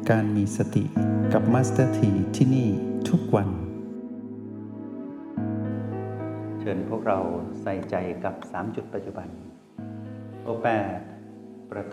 การมีสติกับมาสเตอร์ทีที่นี่ทุกวันเชิญพวกเราใส่ใจกับ3จุดปัจจุบันโอ8ประตู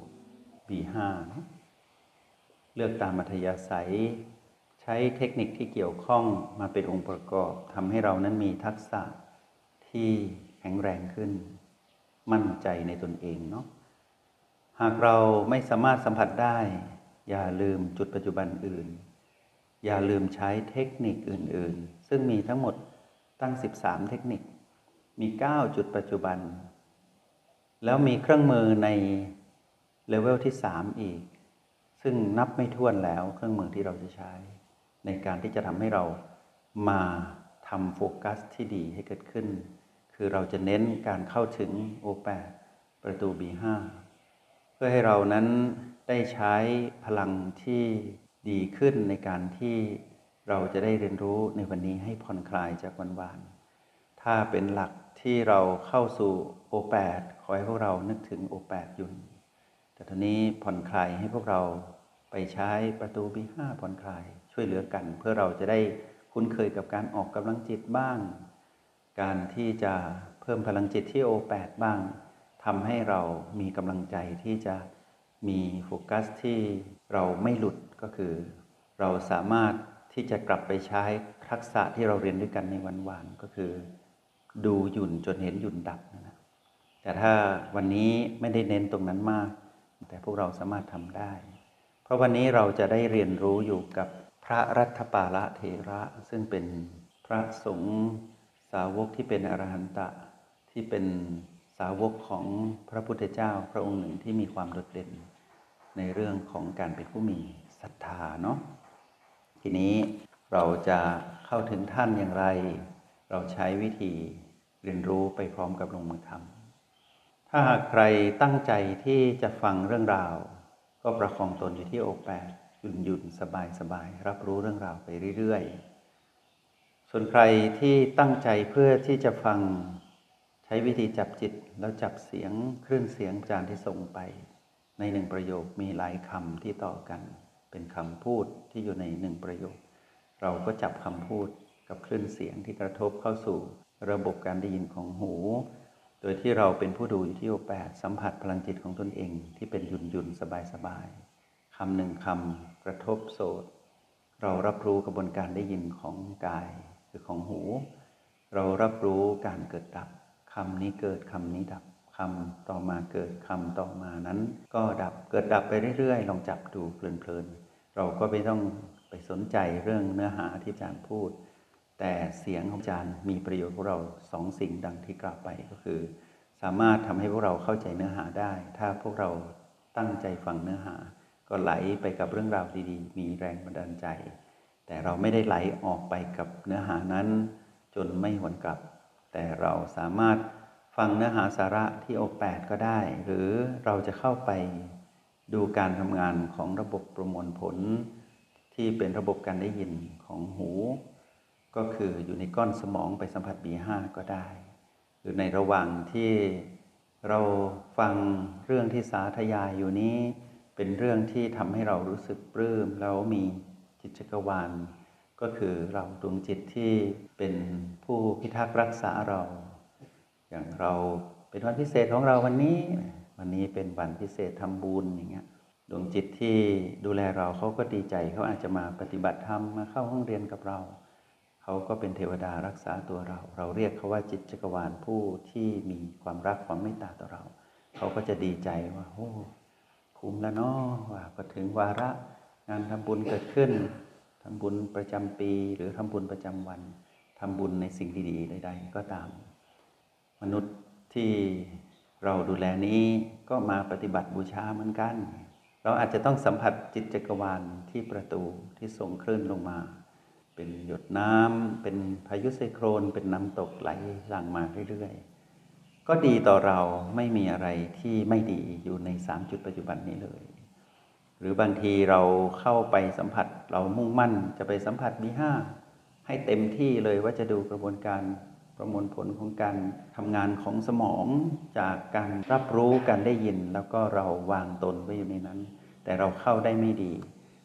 B5 เลือกตามอัธยาศัยใช้เทคนิคที่เกี่ยวข้องมาเป็นองค์ประกอบทำให้เรานั้นมีทักษะที่แข็งแรงขึ้นมั่นใจในตนเองเนาะหากเราไม่สามารถสัมผัสได้อย่าลืมจุดปัจจุบันอื่นอย่าลืมใช้เทคนิคอื่นๆซึ่งมีทั้งหมดตั้ง13เทคนิคมี9จุดปัจจุบันแล้วมีเครื่องมือในเลเวลที่3อีกซึ่งนับไม่ถ้วนแล้วเครื่องมือที่เราจะใช้ในการที่จะทำให้เรามาทำโฟกัสที่ดีให้เกิดขึ้นคือเราจะเน้นการเข้าถึง O8 ประตู B5 เพื่อให้เรานั้นได้ใช้พลังที่ดีขึ้นในการที่เราจะได้เรียนรู้ในวันนี้ให้ผ่อนคลายจากวันวานถ้าเป็นหลักที่เราเข้าสู่ O8 ขอให้พวกเรานึกถึง O8 อยู่แต่ตอนนี้ผ่อนคลายให้พวกเราไปใช้ประตู B5 ผ่อนคลายช่วยเหลือกันเพื่อเราจะได้คุ้นเคยกับการออกกำลังจิตบ้างการที่จะเพิ่มพลังจิตที่ O8 บ้างทำให้เรามีกำลังใจที่จะมีโฟกัสที่เราไม่หลุดก็คือเราสามารถที่จะกลับไปใช้ทักษะที่เราเรียนด้วยกันในวันวานก็คือดูหยุ่นจนเห็นหยุ่นดับนะแต่ถ้าวันนี้ไม่ได้เน้นตรงนั้นมากแต่พวกเราสามารถทำได้เพราะวันนี้เราจะได้เรียนรู้อยู่กับพระรัตถปาละเถระซึ่งเป็นพระสงฆ์สาวกที่เป็นอรหันตะที่เป็นสาวกของพระพุทธเจ้าพระองค์หนึ่งที่มีความโดดเด่นในเรื่องของการเป็นผู้มีศรัทธาเนาะทีนี้เราจะเข้าถึงท่านอย่างไรเราใช้วิธีเรียนรู้ไปพร้อมกับลงมือทำถ้าหากใครตั้งใจที่จะฟังเรื่องราวก็ประคองตนอยู่ที่ O8 หยุ่นๆสบายๆรับรู้เรื่องราวไปเรื่อยๆส่วนใครที่ตั้งใจเพื่อที่จะฟังใช้วิธีจับจิตแล้วจับเสียงคลื่นเสียงอาจารย์ที่ส่งไปในหนึ่งประโยคมีหลายคำที่ต่อกันเป็นคำพูดที่อยู่ในหนึ่งประโยคเราก็จับคำพูดกับคลื่นเสียงที่กระทบเข้าสู่ระบบการได้ยินของหูโดยที่เราเป็นผู้ดูอยู่ที่ O8 สัมผัสพลังจิตของตนเองที่เป็นหยุ่นๆสบายๆคำหนึ่งคำกระทบโสตเรารับรู้กระบวนการได้ยินของกายคือของหูเรารับรู้การเกิดดับคำนี้เกิดคำนี้ดับคำต่อมาเกิดคำต่อมานั้นก็ดับเกิดดับไปเรื่อยๆลองจับดูเพลินๆเราก็ไม่ต้องไปสนใจเรื่องเนื้อหาที่อาจารย์พูดแต่เสียงของอาจารย์มีประโยชน์ของเรา2สิ่งดังที่กล่าวไปก็คือสามารถทำให้พวกเราเข้าใจเนื้อหาได้ถ้าพวกเราตั้งใจฟังเนื้อหาก็ไหลไปกับเรื่องราวดีๆมีแรงบันดาลใจแต่เราไม่ได้ไหลออกไปกับเนื้อหานั้นจนไม่หวนกลับแต่เราสามารถฟังเนื้อหาสาระที่ O8 ก็ได้หรือเราจะเข้าไปดูการทำงานของระบบประมวลผลที่เป็นระบบการได้ยินของหูก็คืออยู่ในก้อนสมองไปสัมผัส B5 ก็ได้หรือในระหว่างที่เราฟังเรื่องที่สาธยายอยู่นี้เป็นเรื่องที่ทำให้เรารู้สึกปลื้มแล้วมีจิตจักรวาลก็คือเราดวงจิตที่เป็นผู้พิทักษ์รักษาเราอย่างเราเป็นวันพิเศษของเราวันนี้เป็นวันพิเศษทำบุญอย่างเงี้ยดวงจิตที่ดูแลเราเขาก็ดีใจเขาอาจจะมาปฏิบัติธรรมมาเข้าห้องเรียนกับเราเขาก็เป็นเทวดารักษาตัวเราเรียกเขาว่าจิตจักรวาลผู้ที่มีความรักความเมตตาต่อเราเขาก็จะดีใจว่าโอ้คุ้มแล้วเนาะว่าพอถึงวาระงานทำบุญเกิดขึ้นทำบุญประจำปีหรือทำบุญประจำวันทำบุญในสิ่งดีๆใดๆก็ตามมนุษย์ที่เราดูแลนี้ก็มาปฏิบัติบูชาเหมือนกันเราอาจจะต้องสัมผัสจิตจักรวาลที่ประตูที่ส่งคลื่นลงมาเป็นหยดน้ำเป็นพายุไซโครนเป็นน้ำตกไหลหลั่งมาเรื่อยๆก็ดีต่อเราไม่มีอะไรที่ไม่ดีอยู่ใน3จุดปัจจุบันนี้เลยหรือบางทีเราเข้าไปสัมผัสเรามุ่งมั่นจะไปสัมผัส B5 ให้เต็มที่เลยว่าจะดูกระบวนการประมวลผลของการทำงานของสมองจากการรับรู้การได้ยินแล้วก็เราวางตนไว้อยู่ในนั้นแต่เราเข้าได้ไม่ดี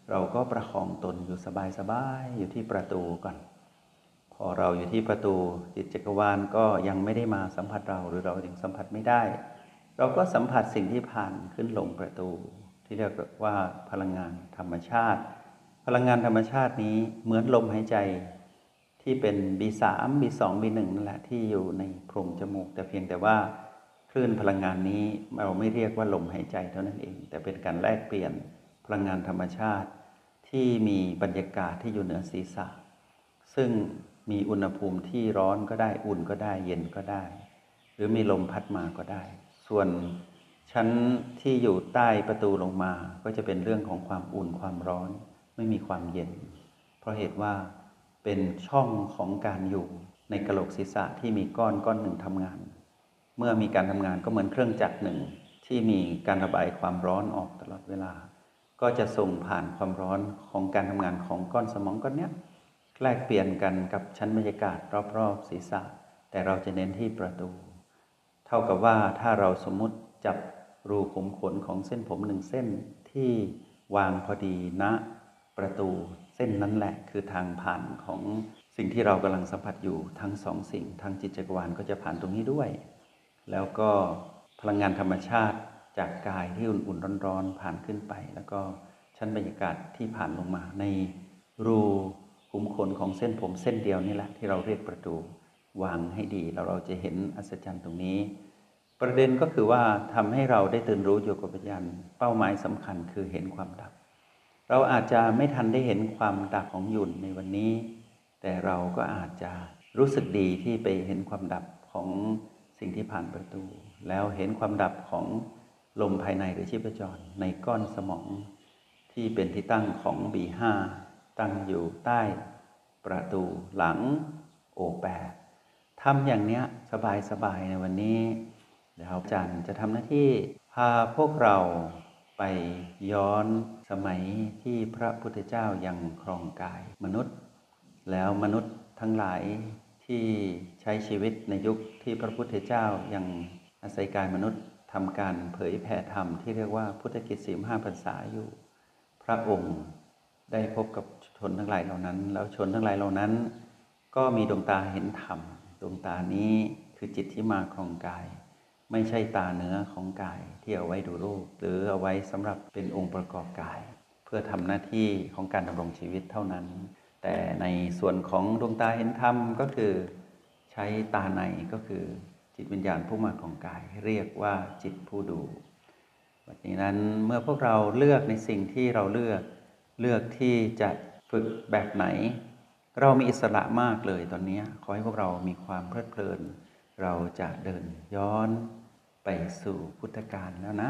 เราก็ประคองตนอยู่สบายๆอยู่ที่ประตูก่อนพอเราอยู่ที่ประตูจิตจักรวาลก็ยังไม่ได้มาสัมผัสเราหรือเรายังสัมผัสไม่ได้เราก็สัมผัสสิ่งที่ผ่านขึ้นลงประตูที่เรียกว่าพลังงานธรรมชาติพลังงานธรรมชาตินี้เหมือนลมหายใจที่เป็น B3 B2 B1 นั่นแหละที่อยู่ในโพรงจมูกแต่เพียงแต่ว่าคลื่นพลังงานนี้เราไม่เรียกว่าลมหายใจเท่านั้นเองแต่เป็นการแลกเปลี่ยนพลังงานธรรมชาติที่มีบรรยากาศที่อยู่เหนือศีรษะซึ่งมีอุณหภูมิที่ร้อนก็ได้อุ่นก็ได้เย็นก็ได้หรือมีลมพัดมาก็ได้ส่วนชั้นที่อยู่ใต้ประตูลงมาก็จะเป็นเรื่องของความอุ่นความร้อนไม่มีความเย็นเพราะเหตุว่าเป็นช่องของการอยู่ในกะโหลกศีรษะที่มีก้อนหนึ่งทำงานเมื่อมีการทำงานก็เหมือนเครื่องจักรหนึ่งที่มีการระบายความร้อนออกตลอดเวลาก็จะส่งผ่านความร้อนของการทำงานของก้อนสมองก้อนนี้แลกเปลี่ยนกันกับชั้นบรรยากาศรอบๆศีรษะแต่เราจะเน้นที่ประตูเท่ากับว่าถ้าเราสมมุติจับรูขุมขนของเส้นผมหนึ่งเส้นที่วางพอดีณประตูเส้นนั้นแหละคือทางผ่านของสิ่งที่เรากำลังสัมผัสอยู่ทั้งสองสิ่งทางจิตจักรวาลก็จะผ่านตรงนี้ด้วยแล้วก็พลังงานธรรมชาติจากกายที่อุ่นๆร้อนๆผ่านขึ้นไปแล้วก็ชั้นบรรยากาศที่ผ่านลงมาในรูขุมขนของเส้นผมเส้นเดียวนี่แหละที่เราเรียกประตูวางให้ดีแล้วเราจะเห็นอัศจรรย์ตรงนี้ประเด็นก็คือว่าทำให้เราได้ตื่นรู้อยู่กับปัญญาเป้าหมายสำคัญคือเห็นความดับเราอาจจะไม่ทันได้เห็นความดับของหยุ่นในวันนี้แต่เราก็อาจจะรู้สึกดีที่ไปเห็นความดับของสิ่งที่ผ่านประตูแล้วเห็นความดับของลมภายในหรือชีพจรในก้อนสมองที่เป็นที่ตั้งของ B5 ตั้งอยู่ใต้ประตูหลังโอแปดทำอย่างเนี้ยสบายๆในวันนี้เดี๋ยวอาจารย์จะทำหน้าที่พาพวกเราไปย้อนสมัยที่พระพุทธเจ้ายังครองกายมนุษย์แล้วมนุษย์ทั้งหลายที่ใช้ชีวิตในยุคที่พระพุทธเจ้ายังอาศัยกายมนุษย์ทำการเผยแผ่ธรรมที่เรียกว่าพุทธกิจ45พรรษาอยู่พระองค์ได้พบกับชนทั้งหลายเหล่านั้นแล้วชนทั้งหลายเหล่านั้นก็มีดวงตาเห็นธรรมดวงตานี้คือจิตที่มาครองกายไม่ใช่ตาเนื้อของกายที่เอาไว้ดูรูปหรือเอาไว้สำหรับเป็นองค์ประกอบกายเพื่อทำหน้าที่ของการดำรงชีวิตเท่านั้นแต่ในส่วนของดวงตาเห็นธรรมก็คือใช้ตาในก็คือจิตวิญญาณผู้มาครองกายเรียกว่าจิตผู้ดูวันนี้นั้นเมื่อพวกเราเลือกในสิ่งที่เราเลือกที่จะฝึกแบบไหนเรามีอิสระมากเลยตอนนี้ขอให้พวกเรามีความเพลิดเพลินเราจะเดินย้อนไปสู่พุทธกาลแล้วนะ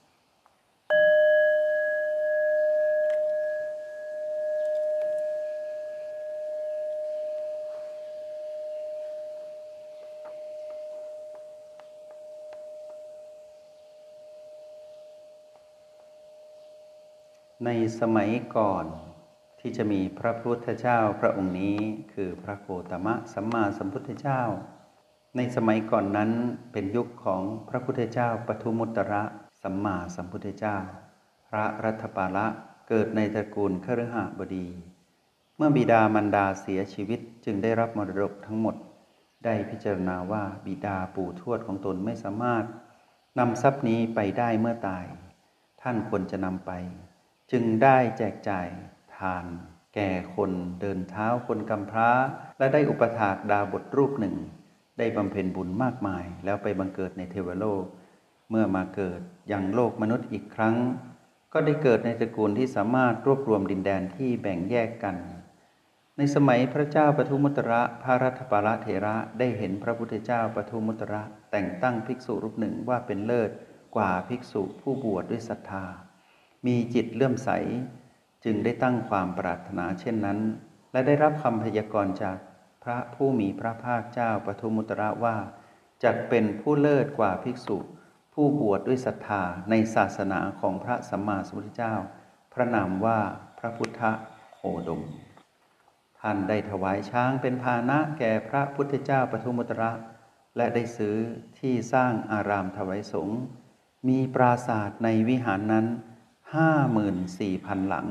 ในสมัยก่อนที่จะมีพระพุทธเจ้าพระองค์นี้คือพระโคตมะสัมมาสัมพุทธเจ้าในสมัยก่อนนั้นเป็นยุคของพระพุทธเจ้าปทุมุตตระสัมมาสัมพุทธเจ้าพระรัตปาละเกิดในตระกูลคฤหบดีเมื่อบิดามารดาเสียชีวิตจึงได้รับมรดกทั้งหมดได้พิจารณาว่าบิดาปู่ทวดของตนไม่สามารถนำทรัพย์นี้ไปได้เมื่อตายท่านควรจะนำไปจึงได้แจกจ่ายทานแก่คนเดินเท้าคนกำพร้าและได้อุปถากดาบทรูปหนึ่งได้บำเพ็ญบุญมากมายแล้วไปบังเกิดในเทวโลกเมื่อมาเกิดยังโลกมนุษย์อีกครั้งก็ได้เกิดในตระกูลที่สามารถรวบรวมดินแดนที่แบ่งแยกกันในสมัยพระเจ้าปทุมุตตระพระรัตปาละเถระได้เห็นพระพุทธเจ้าปทุมุตตระแต่งตั้งภิกษุรูปหนึ่งว่าเป็นเลิศกว่าภิกษุผู้บวชด้วยศรัทธามีจิตเลื่อมใสจึงได้ตั้งความปรารถนาเช่นนั้นและได้รับคำพยากรณ์จากพระผู้มีพระภาคเจ้าปทุมุตตระว่าจักเป็นผู้เลิศกว่าภิกษุผู้บวชด้วยศรัทธาในศาสนาของพระสัมมาสัมพุทธเจ้าพระนามว่าพระพุทธโคดมท่านได้ถวายช้างเป็นพาหนะแก่พระพุทธเจ้าปทุมุตตระและได้ซื้อที่สร้างอารามถวายสงฆ์มีปราสาทในวิหารนั้น54,000 หลัง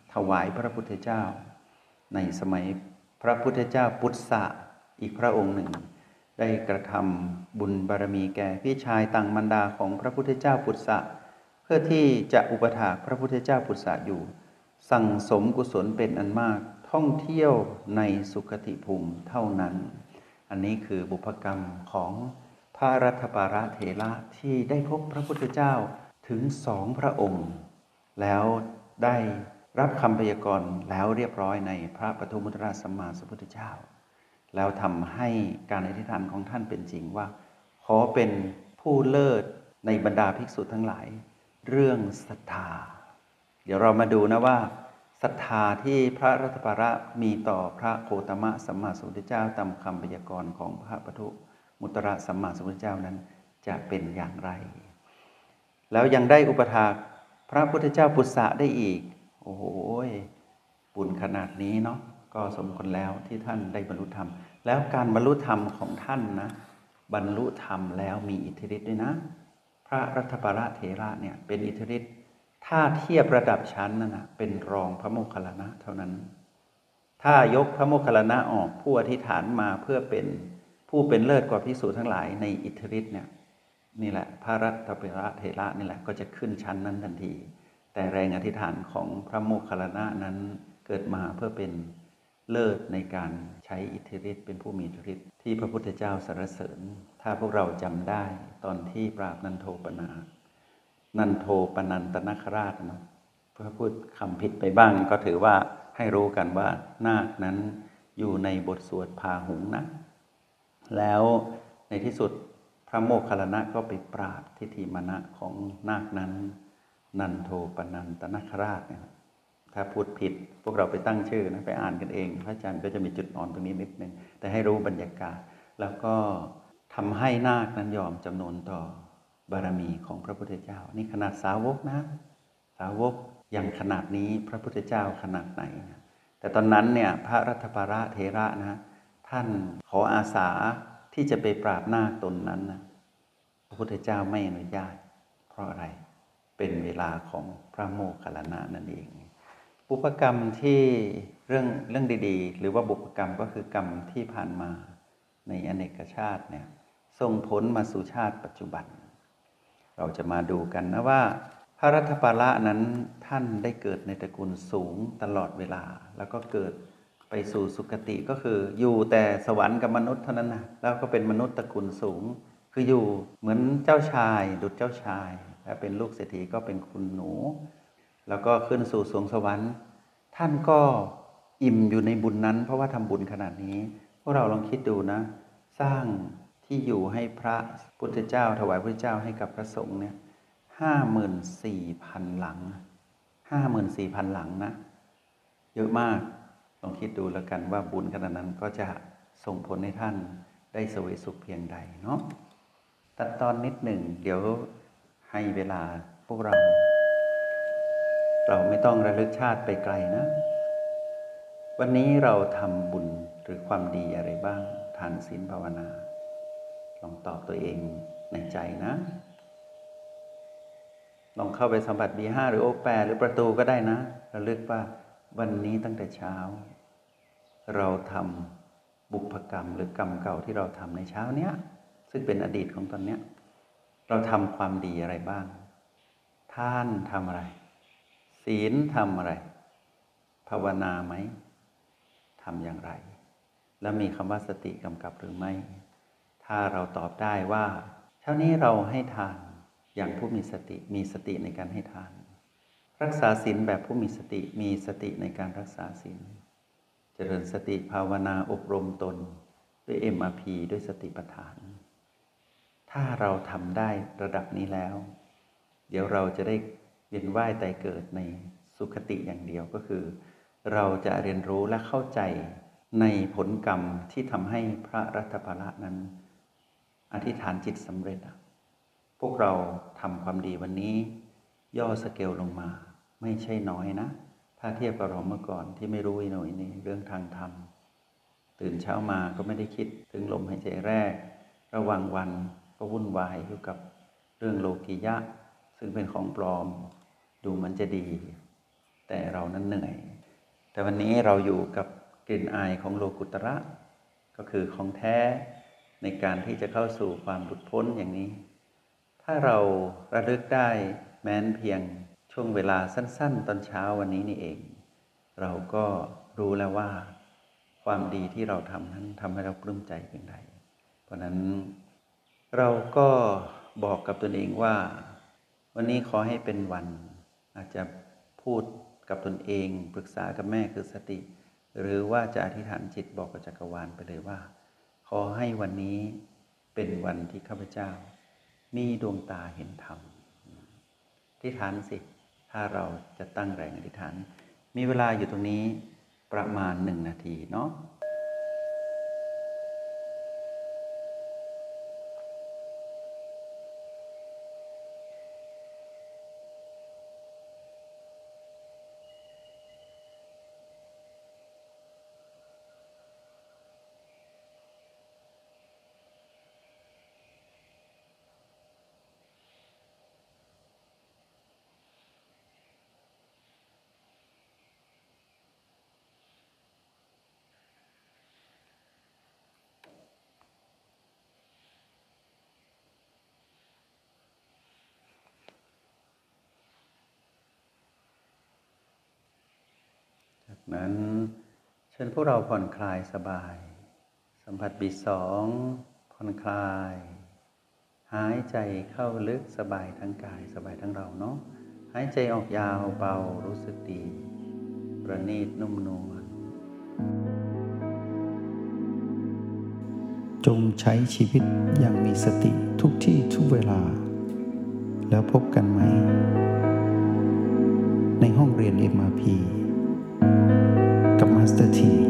ถวายพระพุทธเจ้าในสมัยพระพุทธเจ้าปุตสะอีกพระองค์หนึ่งได้กระทำบุญบารมีแก่พี่ชายต่างมารดาของพระพุทธเจ้าปุตสะเพื่อที่จะอุปถากพระพุทธเจ้าปุตสะอยู่สั่งสมกุศลเป็นอันมากท่องเที่ยวในสุคติภูมิเท่านั้นอันนี้คือบุพกรรมของพระรัตถปาระเถระที่ได้พบพระพุทธเจ้าถึง2 พระองค์ แล้วได้รับคำพยากรณ์แล้วเรียบร้อยในพระปฐมมุตตรสัมมาสัมพุทธเจ้าแล้วทำให้การอธิษฐานของท่านเป็นจริงว่าขอเป็นผู้เลิศในบรรดาภิกษุทั้งหลายเรื่องศรัทธาเดี๋ยวเรามาดูนะว่าศรัทธาที่พระรัตถปาระมีต่อพระโคตมะสัมมาสัมพุทธเจ้าตามคำพยากรณ์ของพระปฐมมุตตรสัมมาสัมพุทธเจ้านั้นจะเป็นอย่างไรแล้วยังได้อุปถากพระพุทธเจ้าปุตสะได้อีกโอ้โหบุญขนาดนี้เนาะก็สมควรแล้วที่ท่านได้บรรลุธรรมแล้วการบรรลุธรรมของท่านนะบรรลุธรรมแล้วมีอิทธิฤทธิ์ด้วยนะพระรัตถปาระเถระเนี่ยเป็นอิทธิฤทธิ์ถ้าเทียบระดับชั้นนั่นนะเป็นรองพระโมคคัลลานะเท่านั้นถ้ายกพระโมคคัลลานะออกผู้อธิษฐานมาเพื่อเป็นผู้เป็นเลิศกว่าภิกษุทั้งหลายในอิทธิฤทธิ์เนี่ยนี่แหละพระรัตถปาระเถระนี่แหละก็จะขึ้นชั้นนั้นทันทีแต่แรงอธิษฐานของพระโมคคัลลานะนั้นเกิดมาเพื่อเป็นเลิศในการใช้อิทธิฤทธิ์เป็นผู้มีอิทธิฤทธิ์ที่พระพุทธเจ้าสรรเสริญถ้าพวกเราจำได้ตอนที่ปราบนันโทปนันตนาคราชนะเพื่อพูดคำผิดไปบ้างก็ถือว่าให้รู้กันว่านาคนั้นอยู่ในบทสวดพาหุงนะแล้วในที่สุดพระโมคคัลลานะก็ไปปราบทิฏฐิมานะของนาคนั้นนันโทปนันตนาคราชเนี่ยถ้าพูดผิดพวกเราไปตั้งชื่อนะไปอ่านกันเองพระอาจารย์ก็จะมีจุดอ่อนตรงนี้นิดนึงแต่ให้รู้บรรยากาศแล้วก็ทำให้นาคนั้นยอมจำนนต่อบารมีของพระพุทธเจ้านี่ขนาดสาวกนะสาวกอย่างขนาดนี้พระพุทธเจ้าขนาดไหนนะแต่ตอนนั้นเนี่ยพระรัตถปาระเถระนะท่านขออาสาที่จะไปปราบนาคตนนั้นนะพระพุทธเจ้าไม่อนุญาตเพราะอะไรเป็นเวลาของพระโมคคัลลานะนั่นเองบุพกรรมที่เรื่องดีๆหรือว่าบุพกรรมก็คือกรรมที่ผ่านมาในอเนกชาติเนี่ยส่งผลมาสู่ชาติปัจจุบันเราจะมาดูกันนะว่าพระรัตถปาระนั้นท่านได้เกิดในตระกูลสูงตลอดเวลาแล้วก็เกิดไปสู่สุคติก็คืออยู่แต่สวรรค์กับมนุษย์เท่านั้นนะแล้วก็เป็นมนุษย์ตระกูลสูงคืออยู่เหมือนเจ้าชายดุจเจ้าชายถ้าเป็นลูกเศรษฐีก็เป็นคุณหนูแล้วก็ขึ้นสู่สวงสวรรค์ท่านก็อิ่มอยู่ในบุญนั้นเพราะว่าทำบุญขนาดนี้พวกเราลองคิดดูนะสร้างที่อยู่ให้พระพุทธเจ้าถวายพระเจ้าให้กับพระสงฆ์เนี่ย54,000 หลัง54,000 หลังนะเยอะมากลองคิดดูแล้วกันว่าบุญขนาดนั้นก็จะส่งผลให้ท่านได้เสวยสุขเพียงใดเนาะตัดตอนนิดหนึ่งเดี๋ยวให้เวลาพวกเราไม่ต้องระลึกชาติไปไกลนะวันนี้เราทำบุญหรือความดีอะไรบ้างทานศีลภาวนาลองตอบตัวเองในใจนะลองเข้าไปสัมผัส B5 หรือโอแปหรือประตูก็ได้นะระลึกว่าวันนี้ตั้งแต่เช้าเราทำบุพกรรมหรือกรรมเก่าที่เราทำในเช้าเนี้ยซึ่งเป็นอดีตของตอนเนี้ยเราทำความดีอะไรบ้างท่านทำอะไรศีลทำอะไรภาวนาไหมทำอย่างไรแล้วมีคำว่าสติกำกับหรือไม่ถ้าเราตอบได้ว่าเช้านี้เราให้ทานอย่างผู้มีสติในการให้ทานรักษาศีลแบบผู้มีสติในการรักษาศีลเจริญสติภาวนาอบรมตนด้วย MRP ด้วยสติปัฏฐานถ้าเราทำได้ระดับนี้แล้วเดี๋ยวเราจะได้เวียนว่ายตายเกิดในสุคติอย่างเดียวก็คือเราจะเรียนรู้และเข้าใจในผลกรรมที่ทำให้พระรัตถปาระนั้นอธิษฐานจิตสำเร็จพวกเราทำความดีวันนี้ย่อสเกลลงมาไม่ใช่น้อยนะถ้าเทียบกับเราเมื่อก่อนที่ไม่รู้หน่อยนี่เรื่องทางธรรมตื่นเช้ามาก็ไม่ได้คิดถึงลมหายใจแรกระหว่างวันก็วุ่นวายอยู่กับเรื่องโลกียะซึ่งเป็นของปลอมดูมันจะดีแต่เรานั้นเหนื่อยแต่วันนี้เราอยู่กับกลิ่นอายของโลกุตระก็คือของแท้ในการที่จะเข้าสู่ความหลุดพ้นอย่างนี้ถ้าเราระลึกได้แม้นเพียงช่วงเวลาสั้นๆตอนเช้าวันนี้นี่เองเราก็รู้แล้วว่าความดีที่เราทำนั้นทำให้เราปลื้มใจเพียงใดเพราะนั้นเราก็บอกกับตนเองว่าวันนี้ขอให้เป็นวันอาจจะพูดกับตนเองปรึกษากับแม่คือสติหรือว่าจะอธิษฐานจิตบอกกับจักรวาลไปเลยว่าขอให้วันนี้เป็นวันที่ข้าพเจ้ามีดวงตาเห็นธรรมอธิษฐานสิถ้าเราจะตั้งแรงอธิษฐานมีเวลาอยู่ตรงนี้ประมาณ1 นาทีเนาะจากนั้นเชิญพวกเราผ่อนคลายสบายสัมผัสบี2ผ่อนคลายหายใจเข้าลึกสบายทั้งกายสบายทั้งเราเนาะหายใจออกยาวเบารู้สึกดีประณีตนุ่มนวลจงใช้ชีวิตอย่างมีสติทุกที่ทุกเวลาแล้วพบกันไหมในห้องเรียน MRP กับมาสเตอร์ที